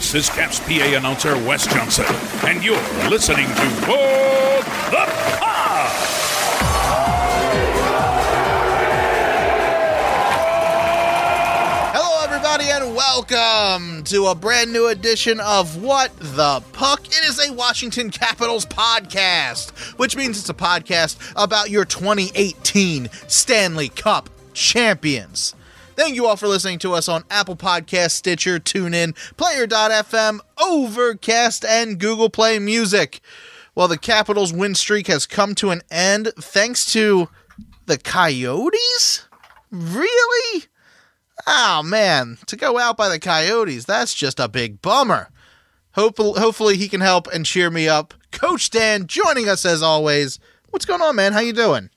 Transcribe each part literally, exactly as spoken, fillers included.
This is Caps P A announcer Wes Johnson, and you're listening to Board the Pod! Hello, everybody, and welcome to a brand new edition of What the Puck. It is a Washington Capitals podcast, which means it's a podcast about your twenty eighteen Stanley Cup champions. Thank you all for listening to us on Apple Podcasts, Stitcher, TuneIn, Player dot f m, Overcast, and Google Play Music. Well, the Capitals' win streak has come to an end thanks to the Coyotes? Really? Oh, man. To go out by the Coyotes, that's just a big bummer. Hopefully, hopefully he can help and cheer me up. Coach Dan joining us as always. What's going on, man? How you doing?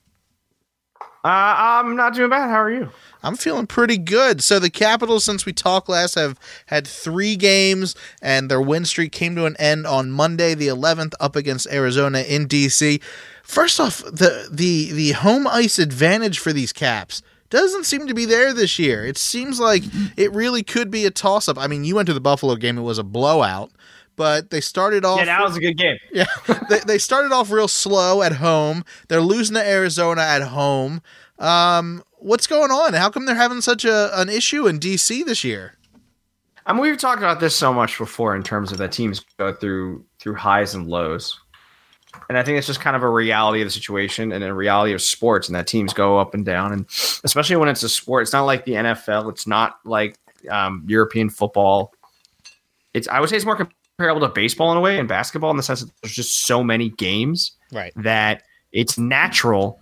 Uh, I'm not doing bad. How are you? I'm feeling pretty good. So the Capitals, since we talked last, have had three games, and their win streak came to an end on Monday, the eleventh, up against Arizona in D C. First off, the the the home ice advantage for these Caps doesn't seem to be there this year. It seems like it really could be a toss-up. I mean, you went to the Buffalo game; it was a blowout. But they started off... Yeah, that was a good game. Yeah, they, they started off real slow at home. They're losing to Arizona at home. Um, what's going on? How come they're having such a an issue in D C this year? I mean, we've talked about this so much before in terms of that teams go through through highs and lows. And I think it's just kind of a reality of the situation and a reality of sports, and that teams go up and down. And especially when it's a sport, it's not like the N F L. It's not like um, European football. It's I would say it's more comparable to baseball in a way, and basketball in the sense that there's just so many games right. that it's natural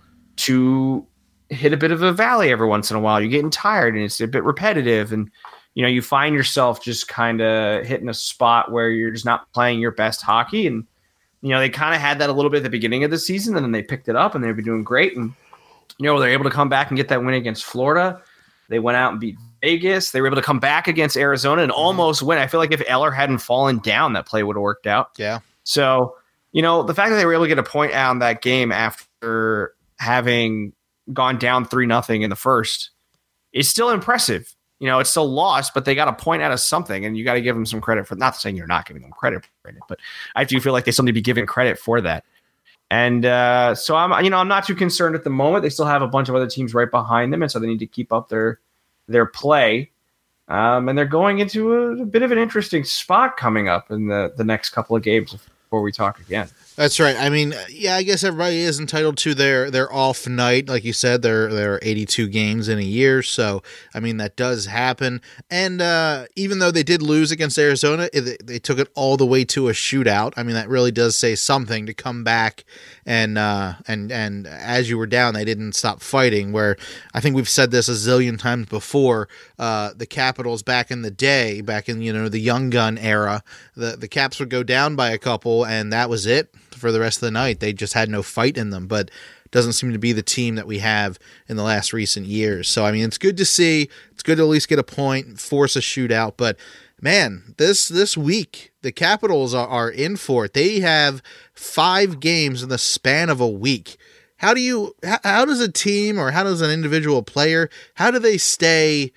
to hit a bit of a valley every once in a while. You're getting tired and it's a bit repetitive, and you know you find yourself just kind of hitting a spot where you're just not playing your best hockey. And you know they kind of had that a little bit at the beginning of the season, and then they picked it up and they've been doing great. And you know they're able to come back and get that win against Florida. They went out and beat Vegas. They were able to come back against Arizona and almost win. I feel like if Eller hadn't fallen down, that play would have worked out. Yeah. So, you know, the fact that they were able to get a point out in that game after having gone down three nothing in the first is still impressive. You know, it's still lost, but they got a point out of something, and you got to give them some credit for, not saying you're not giving them credit for it, but I do feel like they still need to be given credit for that. And uh, so I'm, you know, I'm not too concerned at the moment. They still have a bunch of other teams right behind them, and so they need to keep up their their play. Um, and they're going into a, a bit of an interesting spot coming up in the, the next couple of games before we talk again. That's right. I mean, yeah, I guess everybody is entitled to their, their off night. Like you said, there, there are eighty-two games in a year. So, I mean, that does happen. And uh, even though they did lose against Arizona, it, they took it all the way to a shootout. I mean, that really does say something to come back. And, uh, and, and as you were down, they didn't stop fighting, where I think we've said this a zillion times before. Uh, the Capitals back in the day, back in, you know, the young gun era, the, the Caps would go down by a couple and that was it for the rest of the night. They just had no fight in them, but doesn't seem to be the team that we have in the last recent years. So, I mean, it's good to see. It's good to at least get a point, force a shootout. But, man, this this week, the Capitals are, are in for it. They have five games in the span of a week. How do you, how, how does a team or how does an individual player, how do they stay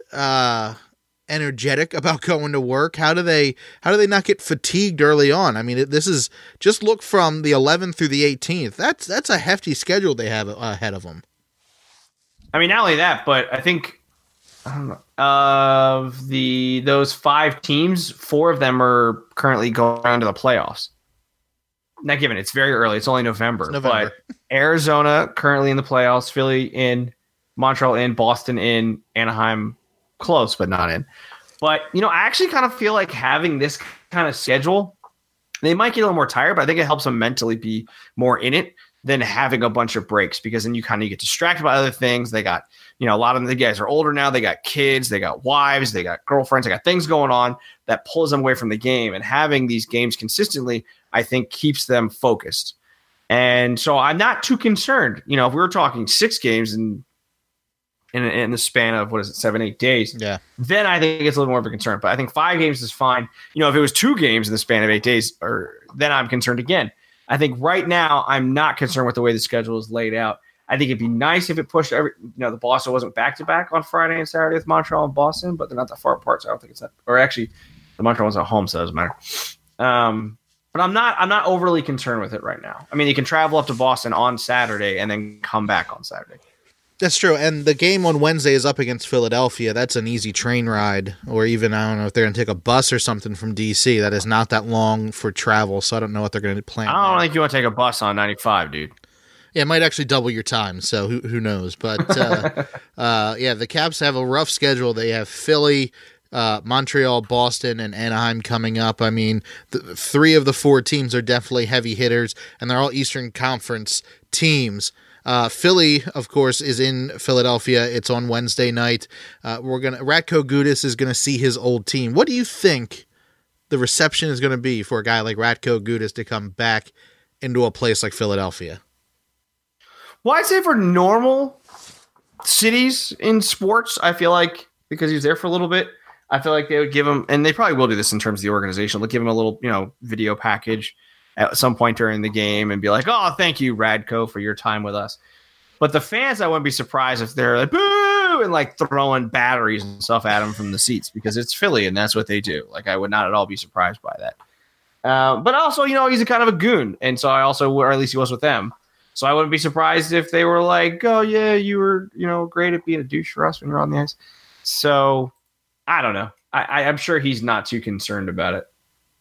uh, energetic about going to work? How do they how do they not get fatigued early on? I mean, it, this is just look from the eleventh through the eighteenth. That's that's a hefty schedule they have ahead of them. I mean, not only that, but I think I don't know, of the those five teams, four of them are currently going on to the playoffs. Not given it's very early; it's only November. It's November. But Arizona currently in the playoffs, Philly in, Montreal in, Boston in, Anaheim close but not in. But you know, I actually kind of feel like having this kind of schedule, they might get a little more tired, but I think it helps them mentally be more in it than having a bunch of breaks, because then you kind of get distracted by other things. They got, you know, a lot of the guys are older now. They got kids, they got wives, they got girlfriends, they got things going on that pulls them away from the game. And having these games consistently, I think, keeps them focused. And so I'm not too concerned. You know, if we were talking six games and In, in the span of, what is it, seven, eight days, yeah, then I think it's a little more of a concern. But I think five games is fine. You know, if it was two games in the span of eight days, or then I'm concerned again. I think right now I'm not concerned with the way the schedule is laid out. I think it'd be nice if it pushed every, you know, the Boston wasn't back to back on Friday and Saturday with Montreal and Boston, but they're not that far apart, so I don't think it's that. Or actually, The Montreal one's at home, so it doesn't matter. Um, but I'm not I'm not overly concerned with it right now. I mean, he can travel up to Boston on Saturday and then come back on Saturday. That's true. And the game on Wednesday is up against Philadelphia. That's an easy train ride, or even, I don't know, if they're going to take a bus or something from D C. That is not that long for travel, so I don't know what they're going to plan. I don't think you want to take a bus on ninety-five, dude. Yeah, it might actually double your time, so who who knows? But, uh, uh, yeah, the Caps have a rough schedule. They have Philly, uh, Montreal, Boston, and Anaheim coming up. I mean, the, three of the four teams are definitely heavy hitters, and they're all Eastern Conference teams. Uh, Philly, of course, is in Philadelphia. It's on Wednesday night. Uh, we're gonna Radko Gudas is gonna see his old team. What do you think the reception is gonna be for a guy like Radko Gudas to come back into a place like Philadelphia? Well, I'd say for normal cities in sports, I feel like because he was there for a little bit, I feel like they would give him, and they probably will do this in terms of the organization. They'll give him a little, you know, video package at some point during the game and be like, oh, thank you, Radko, for your time with us. But the fans, I wouldn't be surprised if they're like, boo, and like throwing batteries and stuff at him from the seats because it's Philly and that's what they do. Like, I would not at all be surprised by that. Uh, but also, you know, he's a kind of a goon. And so I also, or at least he was with them. So I wouldn't be surprised if they were like, oh, yeah, you were, you know, great at being a douche for us when you're on the ice. So I don't know. I, I, I'm sure he's not too concerned about it.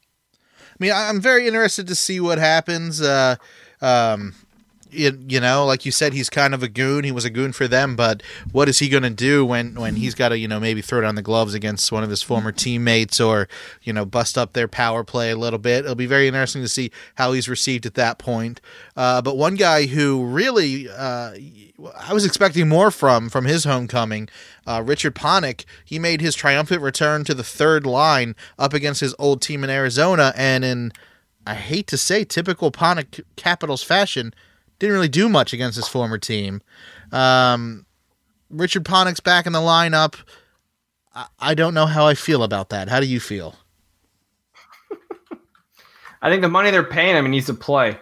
I mean, I'm very interested to see what happens. Uh, um, you, you know, like you said, he's kind of a goon. He was a goon for them, but what is he going to do when, when he's got to, you know, maybe throw down the gloves against one of his former teammates or, you know, bust up their power play a little bit? It'll be very interesting to see how he's received at that point. Uh, but one guy who really, uh, I was expecting more from, from his homecoming, uh, Richard Panik, he made his triumphant return to the third line up against his old team in Arizona. And in, I hate to say, typical Panik Capitals fashion, didn't really do much against his former team. Um, Richard Panik's back in the lineup. I, I don't know how I feel about that. How do you feel? I think the money they're paying him, he needs to play.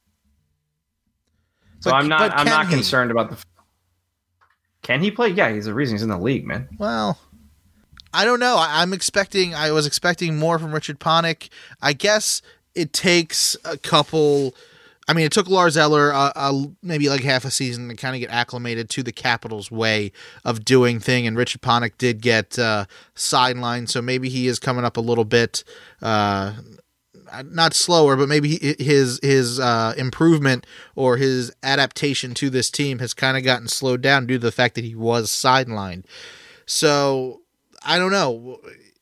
So But- I'm not. but I'm can not he? concerned about the. Can he play? Yeah, he's the reason he's in the league, man. Well, I don't know. I, I'm expecting. I was expecting more from Richard Panik. I guess it takes a couple. I mean, it took Lars Eller uh, uh, maybe like half a season to kind of get acclimated to the Capitals' way of doing thing, and Richard Panik did get uh, sidelined, so maybe he is coming up a little bit, uh, not slower, but maybe he, his his uh, improvement or his adaptation to this team has kind of gotten slowed down due to the fact that he was sidelined. So I don't know.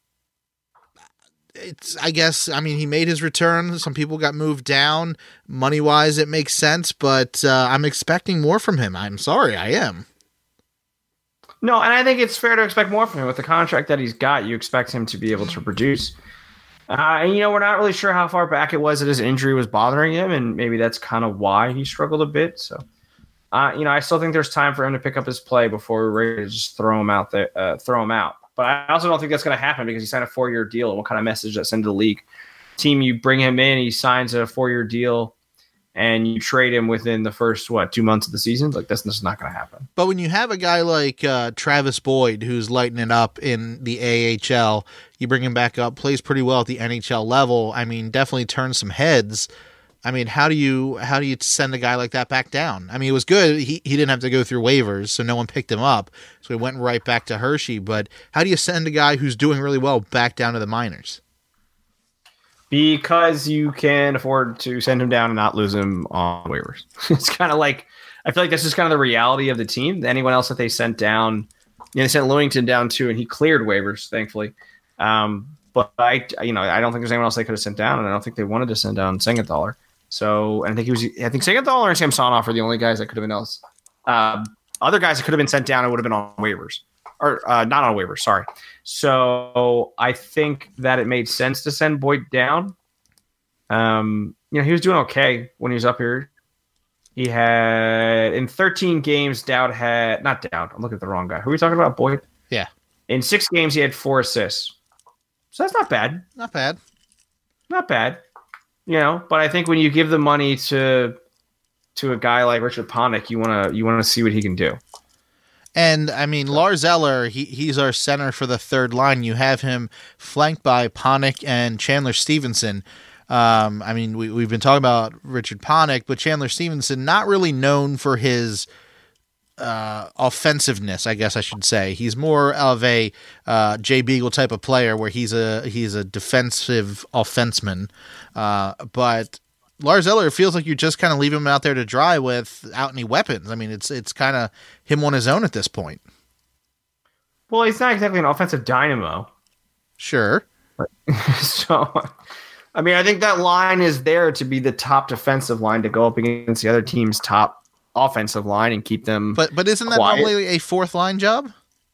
It's, I guess, I mean, he made his return. Some people got moved down. Money-wise, it makes sense, but uh, I'm expecting more from him. I'm sorry, I am. No, and I think it's fair to expect more from him. With the contract that he's got, you expect him to be able to produce. Uh, and, you know, we're not really sure how far back it was that his injury was bothering him, and maybe that's kind of why he struggled a bit. So, uh, you know, I still think there's time for him to pick up his play before we're ready to just throw him out there, uh, throw him out. But I also don't think that's going to happen because he signed a four-year deal. And what kind of message that send to the league? Team, you bring him in, he signs a four-year deal, and you trade him within the first, what, two months of the season? Like, that's just not going to happen. But when you have a guy like uh, Travis Boyd, who's lighting it up in the A H L, you bring him back up, plays pretty well at the N H L level. I mean, definitely turns some heads. I mean, how do you how do you send a guy like that back down? I mean, it was good. He he didn't have to go through waivers, so no one picked him up. So he went right back to Hershey. But how do you send a guy who's doing really well back down to the minors? Because you can afford to send him down and not lose him on waivers. It's kind of like, I feel like that's just kind of the reality of the team. Anyone else that they sent down, you know, they sent Lewington down too, and he cleared waivers, thankfully. Um, but I, you know, I don't think there's anyone else they could have sent down, and I don't think they wanted to send down Siegenthaler. So, and I think he was, I think Siegenthaler and Samsonov are the only guys that could have been else. Um, other guys that could have been sent down and would have been on waivers, or uh, not on waivers. Sorry. So I think that it made sense to send Boyd down. Um, you know, he was doing okay when he was up here. He had in thirteen games, Dowd had not Dowd. I'm looking at the wrong guy. Who are we talking about? Boyd. Yeah. In six games, he had four assists. So that's not bad. Not bad. Not bad. You know, but I think when you give the money to to a guy like Richard Panik, you wanna you wanna see what he can do. And I mean, Lars Eller, he, he's our center for the third line. You have him flanked by Panik and Chandler Stevenson. Um, I mean, we, we've been talking about Richard Panik, but Chandler Stevenson, not really known for his uh, offensiveness, I guess I should say. He's more of a uh, Jay Beagle type of player where he's a he's a defensive offenseman. Uh, but Lars Eller, it feels like you just kind of leave him out there to dry without any weapons. I mean, it's it's kind of him on his own at this point. Well, he's not exactly an offensive dynamo. Sure. So, I mean, I think that line is there to be the top defensive line to go up against the other team's top offensive line and keep them. But but isn't that quiet. normally a fourth line job?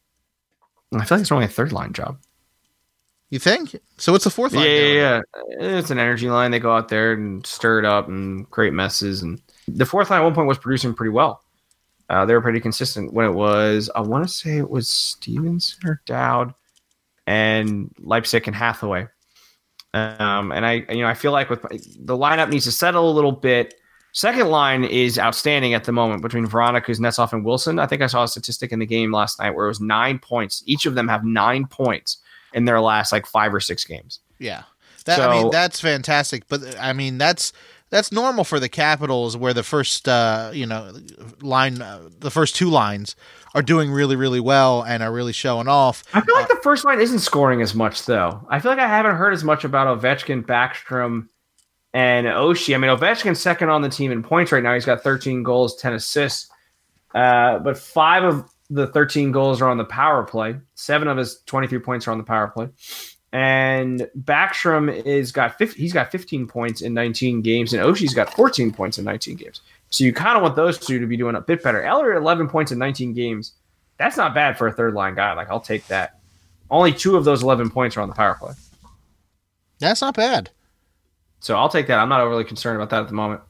I feel like it's only a third line job. You think? So what's the fourth line? Yeah, doing? yeah, yeah. It's an energy line. They go out there and stir it up and create messes. And the fourth line at one point was producing pretty well. Uh, they were pretty consistent when it was, I want to say it was Stevenson or Dowd and Leipzig and Hathaway. Um, and I, you know, I feel like with the lineup needs to settle a little bit. Second line is outstanding at the moment between Veronica, Kuznetsov, and Wilson. I think I saw a statistic in the game last night where it was nine points. Each of them have nine points in their last like five or six games. Yeah. That, so, I mean, that's fantastic. But I mean, that's, that's normal for the Capitals where the first, uh, you know, line, uh, the first two lines are doing really, really well and are really showing off. I feel like uh, the first line isn't scoring as much though. I feel like I haven't heard as much about Ovechkin, Backstrom, and Oshie. I mean, Ovechkin's second on the team in points right now. He's got thirteen goals, ten assists. Uh, but five of the thirteen goals are on the power play. Seven of his twenty-three points are on the power play. And Backstrom is got fifty, he's got fifteen points in nineteen games, and Oshie's got fourteen points in nineteen games. So you kind of want those two to be doing a bit better. Eller at eleven points in nineteen games. That's not bad for a third line guy. Like, I'll take that. Only two of those eleven points are on the power play. That's not bad. So I'll take that. I'm not overly concerned about that at the moment.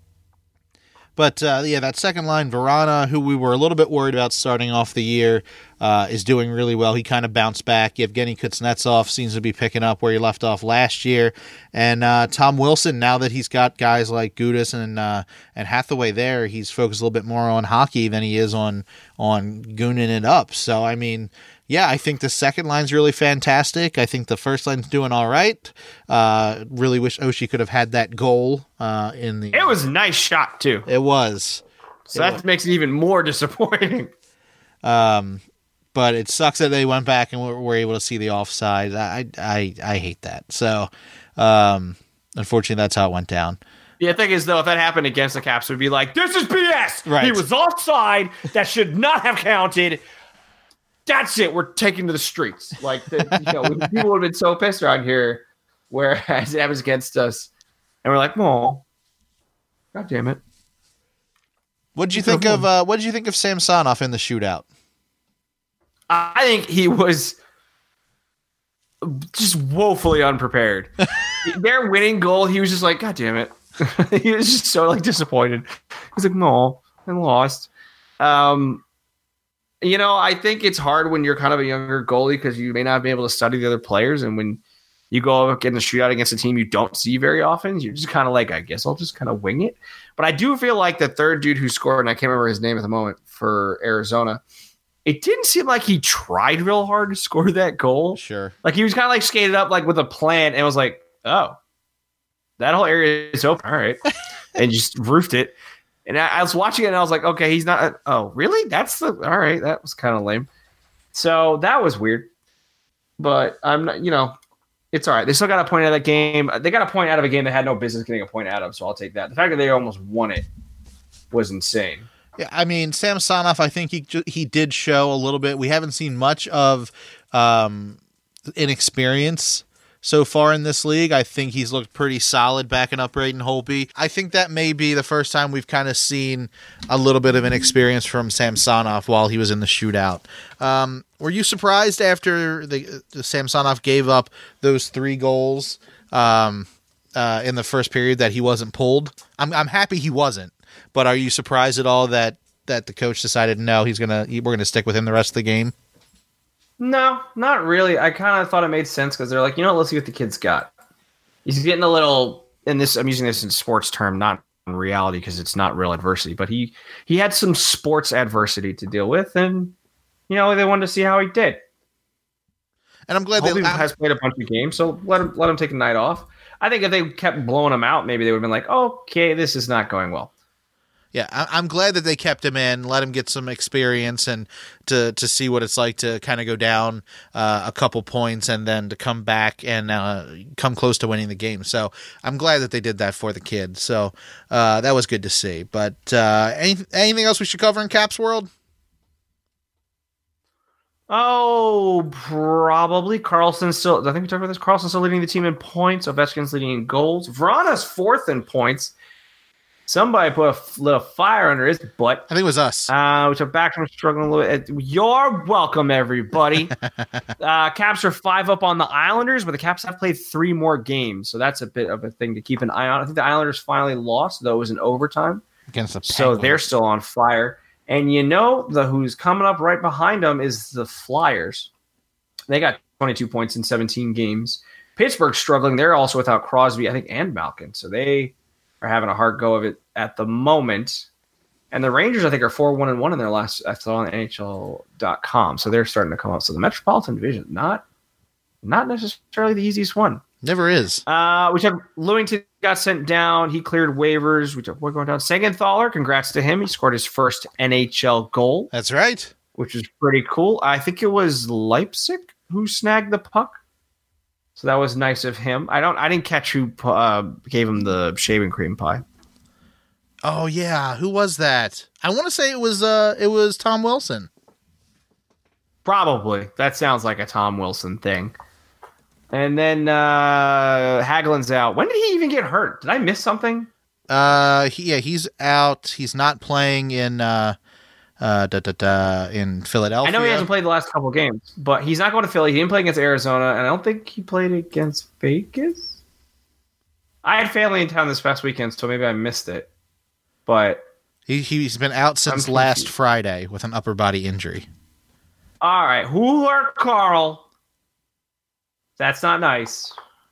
But, uh, yeah, that second line, Verana, who we were a little bit worried about starting off the year, uh, is doing really well. He kind of bounced back. Yevgeny Kuznetsov seems to be picking up where he left off last year. And uh, Tom Wilson, now that he's got guys like Gudas and uh, and Hathaway there, he's focused a little bit more on hockey than he is on, on gooning it up. So, I mean... Yeah, I think the second line's really fantastic. I think the first line's doing all right. Uh, really wish Oshie could have had that goal uh, in the. It was a nice shot too. It was. So it that was. Makes it even more disappointing. Um, but it sucks that they went back and were, were able to see the offside. I I I hate that. So, um, unfortunately, that's how it went down. The thing is, though, if that happened against the Caps, it would be like, this is B S. Right. He was offside. That should not have counted. That's it. We're taking to the streets. Like, the, you know, people would have been so pissed around here, whereas that was against us, and we're like, "Oh, God damn it!" What did you think of? Uh, what did you think of Samsonov in the shootout? I think he was just woefully unprepared. Their winning goal, he was just like, "God damn it!" He was just so like disappointed. He's like, "No, I lost." Um. You know, I think it's hard when you're kind of a younger goalie because you may not be able to study the other players. And when you go up in the shootout against a team you don't see very often, you're just kind of like, I guess I'll just kind of wing it. But I do feel like the third dude who scored, and I can't remember his name at the moment, for Arizona, it didn't seem like he tried real hard to score that goal. Sure. Like he was kind of like skated up like with a plan and was like, oh, that whole area is open. All right. And just roofed it. And I, I was watching it and I was like, okay, he's not. Oh, really? That's the. All right. That was kind of lame. So that was weird. But I'm not, you know, it's all right. They still got a point out of that game. They got a point out of a game they had no business getting a point out of. So I'll take that. The fact that they almost won it was insane. Yeah, I mean, Samsonov, I think he he did show a little bit. We haven't seen much of um, inexperience so far in this league. I think he's looked pretty solid backing up Braden Holtby. I think that may be the first time we've kind of seen a little bit of an experience from Samsonov while he was in the shootout. Um, were you surprised after the, the Samsonov gave up those three goals um, uh, in the first period that he wasn't pulled? I'm I'm happy he wasn't, but are you surprised at all that that the coach decided no, he's gonna we're gonna stick with him the rest of the game? No, not really. I kind of thought it made sense because they're like, you know what, let's see what the kid's got. He's getting a little, and this I'm using this in sports term, not in reality because it's not real adversity, but he he had some sports adversity to deal with, and you know, they wanted to see how he did. And I'm glad Hope they he has played a bunch of games, so let him let him take a night off. I think if they kept blowing him out, maybe they would have been like, okay, this is not going well. Yeah, I'm glad that they kept him in, let him get some experience, and to to see what it's like to kind of go down uh, a couple points and then to come back and uh, come close to winning the game. So I'm glad that they did that for the kid. So uh, that was good to see. But uh, any, anything else we should cover in Caps World? Oh, probably. Carlson's still, I think we talked about this. Carlson's still leading the team in points. Ovechkin's leading in goals. Vrana's fourth in points. Somebody put a little fire under his butt. I think it was us. Uh, which are back from struggling a little bit. You're welcome, everybody. uh, Caps are five up on the Islanders, but the Caps have played three more games. So that's a bit of a thing to keep an eye on. I think the Islanders finally lost, though it was in overtime. Against the So Penguins. they're still on fire. And you know the who's coming up right behind them is the Flyers. They got twenty-two points in seventeen games. Pittsburgh's struggling. They're also without Crosby, I think, and Malkin. So they are having a hard go of it at the moment. And the Rangers, I think, are four one and one in their last, I saw on N H L dot com. So they're starting to come up. So the Metropolitan Division, not not necessarily the easiest one. Never is. Uh, which have Lewington got sent down. He cleared waivers. Which we're going down. Segenthaler, congrats to him. He scored his first N H L goal. That's right. Which is pretty cool. I think it was Leipzig who snagged the puck. So that was nice of him. I don't. I didn't catch who uh, gave him the shaving cream pie. Oh yeah, who was that? I want to say it was. Uh, it was Tom Wilson. Probably. That sounds like a Tom Wilson thing. And then uh, Hagelin's out. When did he even get hurt? Did I miss something? Uh, he, yeah, he's out. He's not playing in uh, uh, da, da, da, in Philadelphia. I know he hasn't played the last couple games, but he's not going to Philly. He didn't play against Arizona, and I don't think he played against Vegas. I had family in town this past weekend, so maybe I missed it. But he he's been out since last Friday with an upper body injury. All right, who are Carl? That's not nice.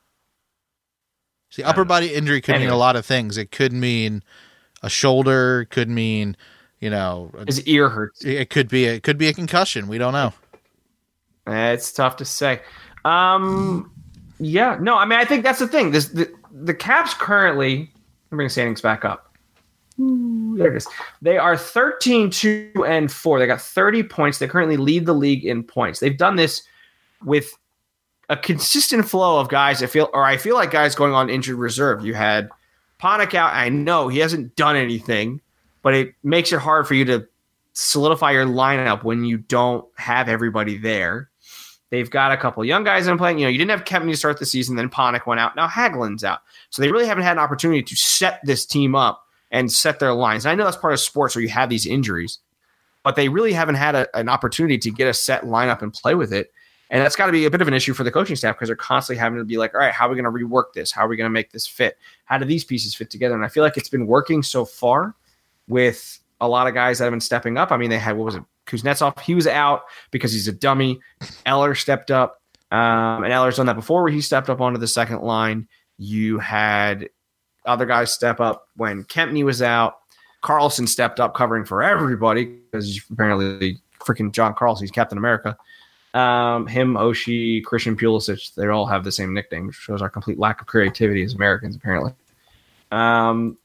See, upper body injury could anyway. mean a lot of things. It could mean a shoulder. Could mean, you know, his ear hurts. It could be. It could be a concussion. We don't know. It's tough to say. Um, yeah, no. I mean, I think that's the thing. This the the Caps currently. I'm bringing standings back up. Ooh, there it is. They are thirteen, two, and four. They got thirty points. They currently lead the league in points. They've done this with a consistent flow of guys. I feel, or I feel like guys going on injured reserve. You had Panik out. I know he hasn't done anything, but it makes it hard for you to solidify your lineup when you don't have everybody there. They've got a couple young guys in playing. You know, you didn't have Kempny to start the season, then Panik went out. Now Hagelin's out. So they really haven't had an opportunity to set this team up and set their lines. And I know that's part of sports where you have these injuries, but they really haven't had a, an opportunity to get a set lineup and play with it. And that's got to be a bit of an issue for the coaching staff because they're constantly having to be like, all right, how are we going to rework this? How are we going to make this fit? How do these pieces fit together? And I feel like it's been working so far with a lot of guys that have been stepping up. I mean, they had, what was it? Kuznetsov, he was out because he's a dummy. Eller stepped up. Um, and Eller's done that before where he stepped up onto the second line. You had other guys step up when Kempny was out. Carlson stepped up covering for everybody because apparently freaking John Carlson, he's Captain America. Um, him, Oshie, Christian Pulisic, they all have the same nickname, which shows our complete lack of creativity as Americans, apparently. Um,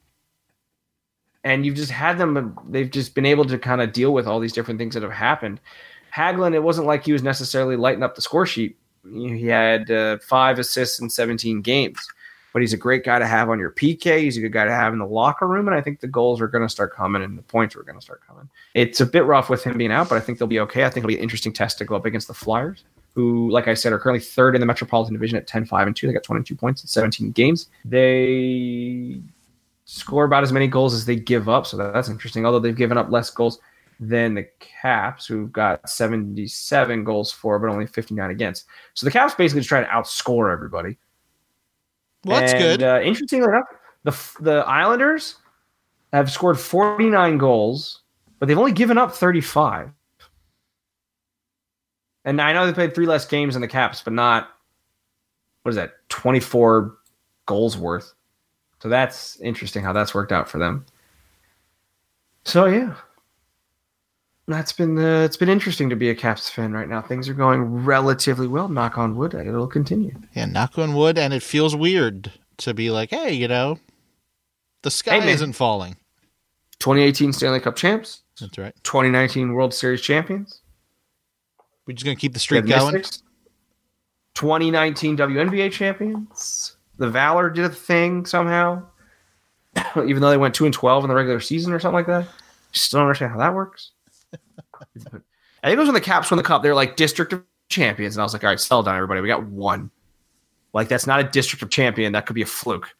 and you've just had them, they've just been able to kind of deal with all these different things that have happened. Hagelin, it wasn't like he was necessarily lighting up the score sheet. He had uh, five assists in seventeen games, but he's a great guy to have on your P K. He's a good guy to have in the locker room, and I think the goals are going to start coming and the points are going to start coming. It's a bit rough with him being out, but I think they'll be okay. I think it'll be an interesting test to go up against the Flyers, who, like I said, are currently third in the Metropolitan Division at ten, five, and two. They got twenty-two points in seventeen games. They score about as many goals as they give up, so that's interesting, although they've given up less goals than the Caps, who've got seventy-seven goals for, but only fifty-nine against. So the Caps basically just try to outscore everybody. Well, that's and, good. Uh, interestingly enough, the the Islanders have scored forty-nine goals, but they've only given up thirty-five. And I know they played three less games than the Caps, but not, what is that, twenty-four goals worth. So that's interesting how that's worked out for them. So, yeah. That's been uh, it's been interesting to be a Caps fan right now. Things are going relatively well. Knock on wood. It'll continue. Yeah, knock on wood, and it feels weird to be like, hey, you know, the sky hey, isn't falling. twenty eighteen Stanley Cup champs. That's right. twenty nineteen World Series champions. We're just gonna keep the streak going. Mystics. twenty nineteen W N B A champions. The Valor did a thing somehow, even though they went two and twelve in the regular season or something like that. Still don't understand how that works. I think it was when the Caps won the cup. They were like District of Champions, and I was like, all right, settle down, everybody. We got one. Like, that's not a District of Champion. That could be a fluke.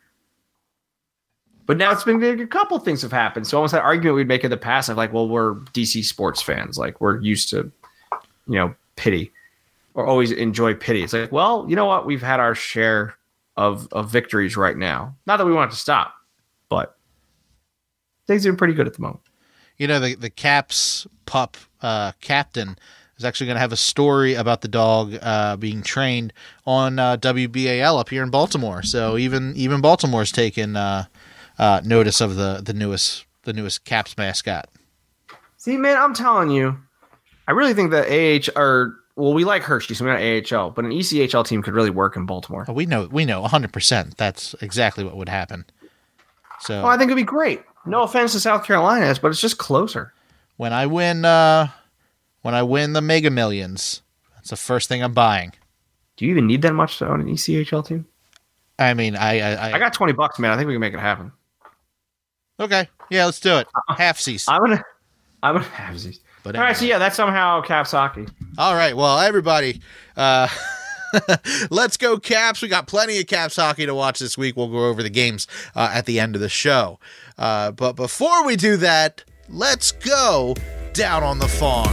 But now it's been a couple things have happened. So almost that argument we'd make in the past of like, well, we're D C sports fans. Like, we're used to, you know, pity or always enjoy pity. It's like, well, you know what? We've had our share of, of victories right now. Not that we want it to stop, but things are pretty good at the moment. You know, the, the Caps pup uh, captain is actually going to have a story about the dog uh, being trained on uh, W B A L up here in Baltimore. So even even Baltimore's taken uh, uh, notice of the, the newest the newest Caps mascot. See, man, I'm telling you, I really think that A H or well, we like Hershey, so we're not A H L, but an E C H L team could really work in Baltimore. Oh, we know, we know, one hundred percent. That's exactly what would happen. So, oh, I think it'd be great. No offense to South Carolina, but it's just closer. When I win, uh, when I win the Mega Millions, that's the first thing I'm buying. Do you even need that much to own an E C H L team? I mean, I, I, I, I got twenty bucks, man. I think we can make it happen. Okay, yeah, let's do it. Half seas. I'm gonna, I'm gonna have these. But all anyway. Right, so yeah, that's somehow Caps hockey. All right, well, everybody, uh, let's go Caps. We got plenty of Caps hockey to watch this week. We'll go over the games uh, at the end of the show. Uh, but before we do that, let's go down on the farm.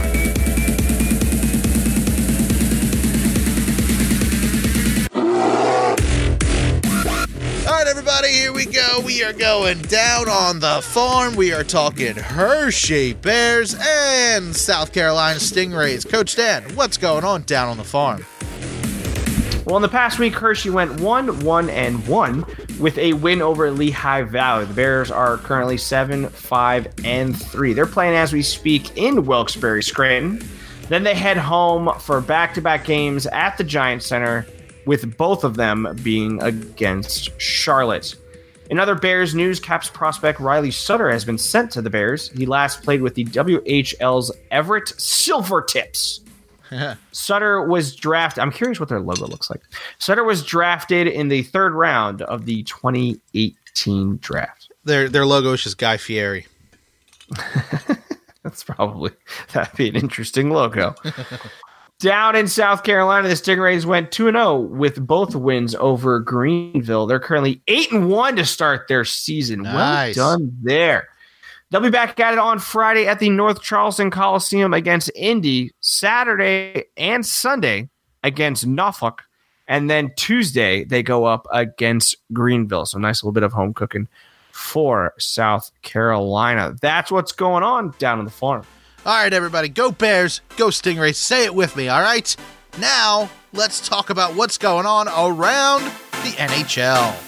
All right, everybody, here we go. We are going down on the farm. We are talking Hershey Bears and South Carolina Stingrays. Coach Dan, what's going on down on the farm? Well, in the past week, Hershey went one, one, and one with a win over Lehigh Valley. The Bears are currently seven, five, and three. They're playing as we speak in Wilkes-Barre, Scranton. Then they head home for back-to-back games at the Giant Center, with both of them being against Charlotte. In other Bears news, Caps prospect Riley Sutter has been sent to the Bears. He last played with the W H L's Everett Silvertips. Sutter was drafted. I'm curious what their logo looks like. Sutter was drafted in the third round of the twenty eighteen draft. Their their logo is just Guy Fieri. That's probably that'd be an interesting logo. Down in South Carolina, the Stingrays went two and oh with both wins over Greenville. They're currently eight and one to start their season. Nice. Well done there. They'll be back at it on Friday at the North Charleston Coliseum against Indy, Saturday and Sunday against Norfolk, and then Tuesday they go up against Greenville. So nice little bit of home cooking for South Carolina. That's what's going on down on the farm. All right, everybody, go Bears, go Stingrays. Say it with me, all right? Now, let's talk about what's going on around the N H L.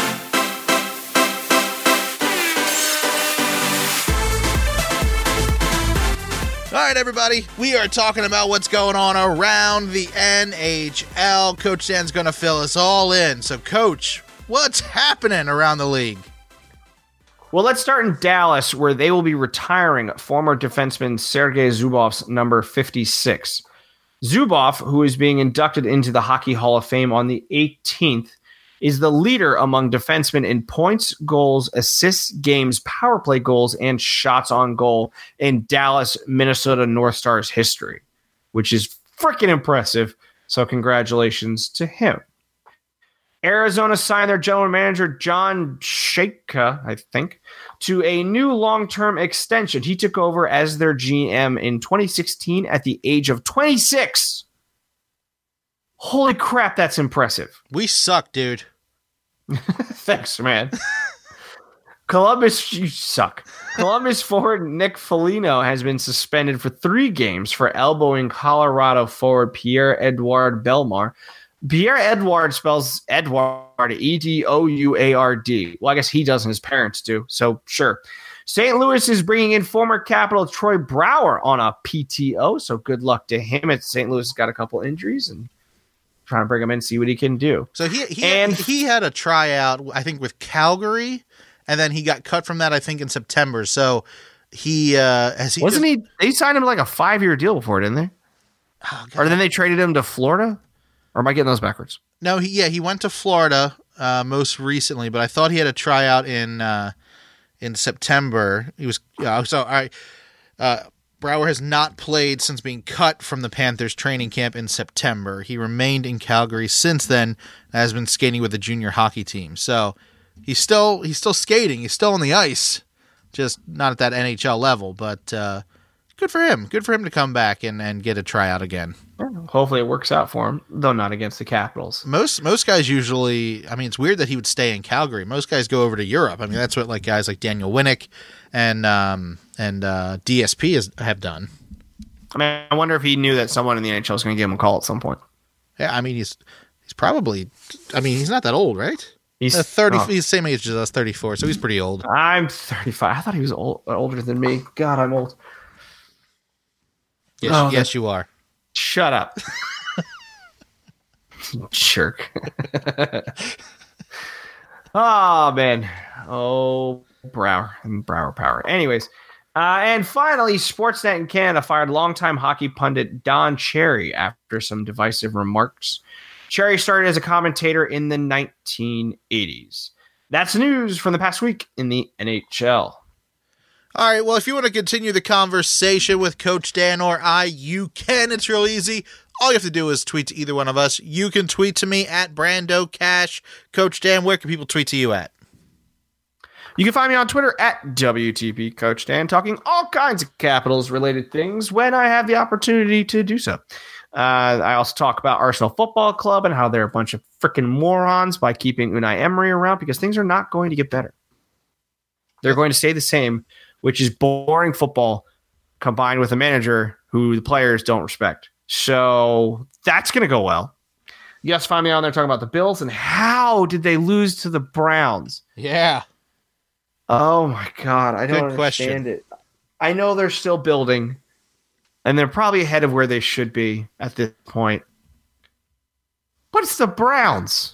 All right, everybody, we are talking about what's going on around the N H L. Coach Dan's going to fill us all in. So, Coach, what's happening around the league? Well, let's start in Dallas, where they will be retiring former defenseman Sergei Zubov's number fifty-six. Zubov, who is being inducted into the Hockey Hall of Fame on the eighteenth, is the leader among defensemen in points, goals, assists, games, power play goals, and shots on goal in Dallas, Minnesota North Stars history, which is freaking impressive. So congratulations to him. Arizona signed their general manager, John Shaka, I think, to a new long-term extension. He took over as their G M in twenty sixteen at the age of twenty-six. Holy crap, that's impressive. We suck, dude. Thanks, man. Columbus, you suck. Columbus forward Nick Foligno has been suspended for three games for elbowing Colorado forward Pierre-Edouard Bellemare. Pierre Edouard spells Edouard E D O U A R D. Well, I guess he doesn't. His parents do. So, sure. Saint Louis is bringing in former Capital Troy Brouwer on a P T O, so good luck to him. It's Saint Louis has got a couple injuries and trying to bring him in, see what he can do. So he he, and, he had a tryout, I think, with Calgary, and then he got cut from that, I think, in September. So he uh, has he wasn't just, he? They signed him like a five year deal before, didn't they? Oh, or then they traded him to Florida? Or am I getting those backwards? No, he yeah he went to Florida uh, most recently, but I thought he had a tryout in. Uh, In September, he was uh, so. All right, uh, Brouwer has not played since being cut from the Panthers training camp in September. He remained in Calgary since then, and has been skating with the junior hockey team. So he's still he's still skating. He's still on the ice, just not at that N H L level. But uh, good for him. Good for him to come back and, and get a tryout again. Hopefully it works out for him, though not against the Capitals. Most most guys usually, I mean, it's weird that he would stay in Calgary. Most guys go over to Europe. I mean, that's what like guys like Daniel Winnick and um, and uh, D S P has, have done. I mean, I wonder if he knew that someone in the N H L was going to give him a call at some point. Yeah, I mean, he's he's probably, I mean, he's not that old, right? He's uh, thirty. Oh. He's the same age as us, thirty-four. So he's pretty old. I'm thirty-five. I thought he was old, older than me. God, I'm old. Yes, oh, yes, you are. Shut up. Jerk. Oh, man. Oh, Brouwer and Brouwer power. Anyways, uh, and finally, Sportsnet in Canada fired longtime hockey pundit Don Cherry after some divisive remarks. Cherry started as a commentator in the nineteen eighties. That's news from the past week in the N H L. All right, well, if you want to continue the conversation with Coach Dan or I, you can. It's real easy. All you have to do is tweet to either one of us. You can tweet to me at Brando Cash. Coach Dan, where can people tweet to you at? You can find me on Twitter at W T P Coach Dan, talking all kinds of Capitals-related things when I have the opportunity to do so. Uh, I also talk about Arsenal Football Club and how they're a bunch of freaking morons by keeping Unai Emery around because things are not going to get better. They're going to stay the same, which is boring football combined with a manager who the players don't respect. So that's going to go well. You guys find me on there talking about the Bills and how did they lose to the Browns? Yeah. Oh, my God. I don't Good understand question. it. I know they're still building, and they're probably ahead of where they should be at this point. But it's the Browns.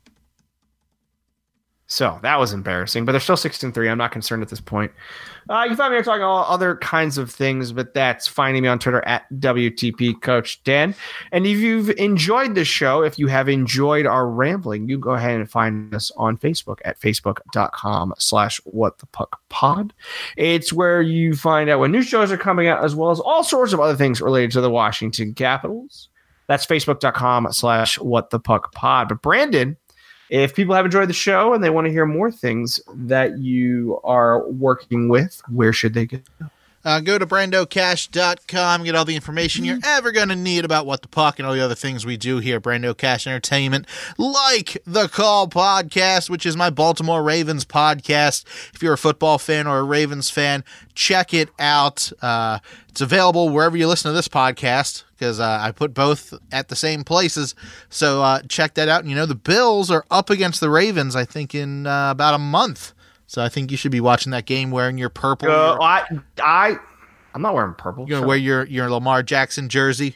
So that was embarrassing, but they're still six and three. I'm not concerned at this point. Uh, you can find me talking all other kinds of things, but that's finding me on Twitter at W T P Coach Dan. And if you've enjoyed this show, if you have enjoyed our rambling, you go ahead and find us on Facebook at facebook.com slash what the puck pod. It's where you find out when new shows are coming out, as well as all sorts of other things related to the Washington Capitals. That's facebook.com slash what the puck pod. But Brandon, if people have enjoyed the show and they want to hear more things that you are working with, where should they go? Uh, go to brando cash dot com, get all the information you're ever going to need about What the Puck and all the other things we do here at Brando Cash Entertainment, like the Call Podcast, which is my Baltimore Ravens podcast. If you're a football fan or a Ravens fan, check it out. Uh, it's available wherever you listen to this podcast, because uh, I put both at the same places. So uh, check that out. And, you know, the Bills are up against the Ravens, I think, in uh, about a month. So I think you should be watching that game wearing your purple. Uh, your, I, I, I'm not wearing purple. you're going to Shut wear up. your, your Lamar Jackson jersey.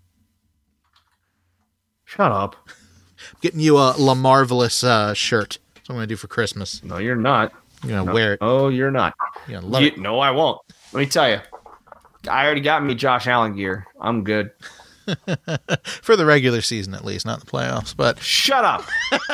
Shut up. Getting you a Lamarvelous uh, shirt. That's what I'm going to do for Christmas. No, you're not. You're going to No. wear it. Oh, you're not. You're going to love You- it. no, I won't. Let me tell you. I already got me Josh Allen gear. I'm good. For the regular season, at least, not the playoffs, but Shut up.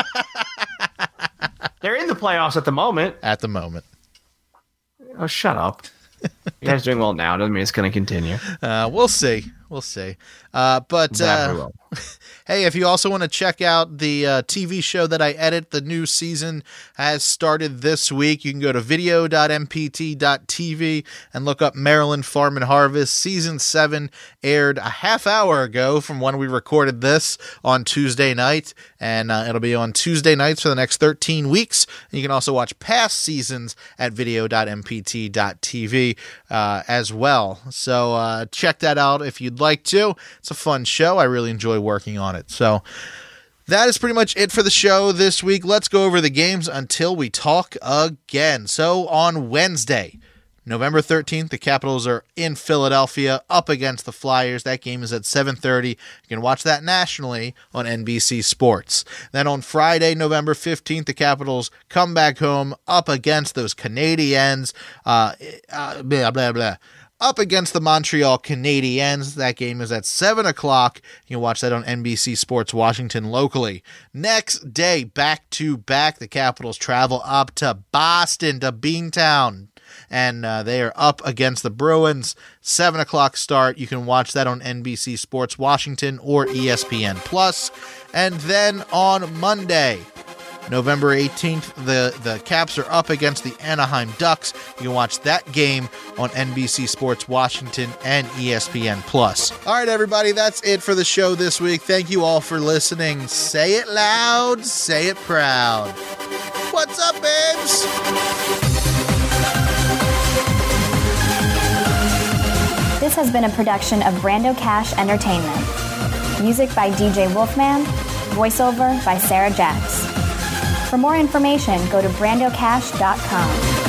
They're in the playoffs at the moment. at the moment. Oh, shut up. You guys doing well now. Doesn't mean it's going to continue. Uh, we'll see. We'll see. Uh, but That uh, we will. hey, if you also want to check out the uh, T V show that I edit, the new season has started this week. You can go to video dot m p t dot t v and look up Maryland Farm and Harvest. Season seven aired a half hour ago from when we recorded this on Tuesday night, and uh, it'll be on Tuesday nights for the next thirteen weeks. And you can also watch past seasons at video dot m p t dot t v uh, as well. So uh, check that out if you'd like to. It's a fun show. I really enjoy working on it. So that is pretty much it for the show this week. Let's go over the games until we talk again. So on Wednesday, November thirteenth, the Capitals are in Philadelphia up against the Flyers. That game is at seven thirty. You can watch that nationally on N B C Sports. Then on Friday, November fifteenth, the Capitals come back home up against those Canadiens. Uh, uh, blah, blah, blah. Up against the Montreal Canadiens. That game is at seven o'clock. You can watch that on N B C Sports Washington locally. Next day, back to back, the Capitals travel up to Boston, to Beantown. And uh, they are up against the Bruins. seven o'clock start. You can watch that on N B C Sports Washington or E S P N Plus. And then on Monday, November eighteenth, the, the Caps are up against the Anaheim Ducks. You can watch that game on N B C Sports Washington and E S P N Plus. All right, everybody, that's it for the show this week. Thank you all for listening. Say it loud, say it proud. What's up, babes? This has been a production of Brando Cash Entertainment. Music by D J Wolfman. Voiceover by Sarah Jacks. For more information, go to brando cash dot com.